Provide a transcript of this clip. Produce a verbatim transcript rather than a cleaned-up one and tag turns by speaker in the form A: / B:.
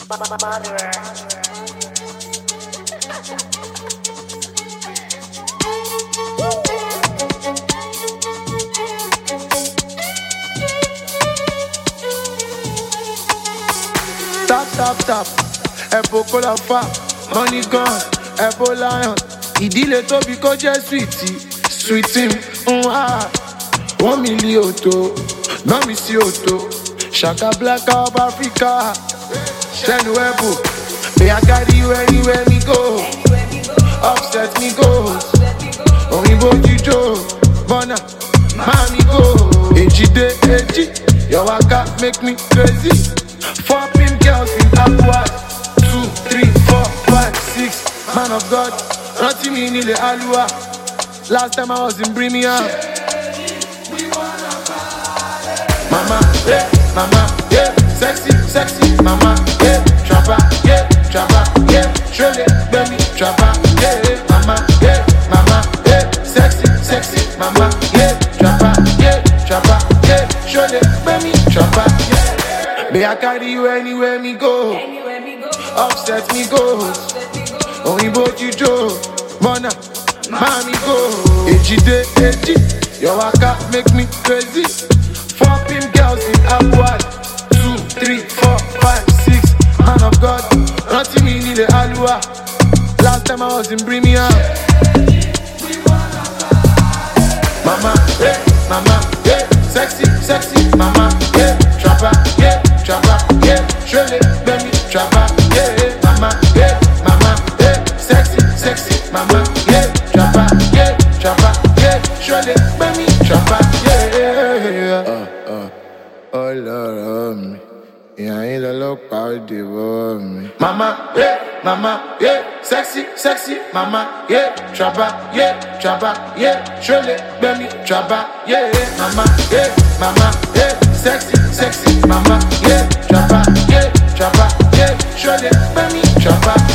A: Tap, tap, tap, Epo Cola fa, money gone, Epo Lion. Ìdílé tóbi kó jẹ́ sweetie, sweetie, mm, ah. One million to, no mi sí òtò. Shaka Black of Africa, Shenu Epo. May I carry you anywhere me go, upset me goes. Oyinbo Jijo, Bona, Mami go. Ejide, Eji, your waka make me crazy. Four pin girls in Aqua, two, three, four, five, six. Man of God, nothing me in the Alua. Last time I was in Birmingham. Mama, yeah, mama, yeah, sexy, sexy, mama, yeah, trapper, yeah, trapper, yeah, surely, baby, trapper, yeah, mama, yeah, mama, yeah, sexy, sexy, mama, yeah, trapper, yeah, trapper, yeah, surely, baby, trapper, yeah. May I carry you anywhere me go, anywhere me go. Upset me goes, Oyinbo Jijo, Mona, Mami go, Ejide, Eji, your waka make me crazy. Four pin girls in Aqua, two, three, four, five, six. Man of God, nothing me in the Alua. Last time I was in Birmingham. Mama, yeah, mama, yeah, sexy, sexy, mama, yeah, trapper, yeah, trapper, yeah, surely, baby, trapper, yeah, mama, yeah, mama, yeah, sexy, sexy, mama, yeah, trapper, yeah, trapper, yeah, surely, baby, trapper, yeah. Uh, uh, oh Lord, me, yeah, ain't a look out the me. Mama, yeah, mama, yeah, sexy, sexy, mama, yeah, trapper, yeah, trapper, yeah, surely, baby, trapper, yeah, mama, yeah, mama, yeah, sexy, sexy, mama, yeah, trapper, yeah, trapper, yeah, surely, baby, trapper.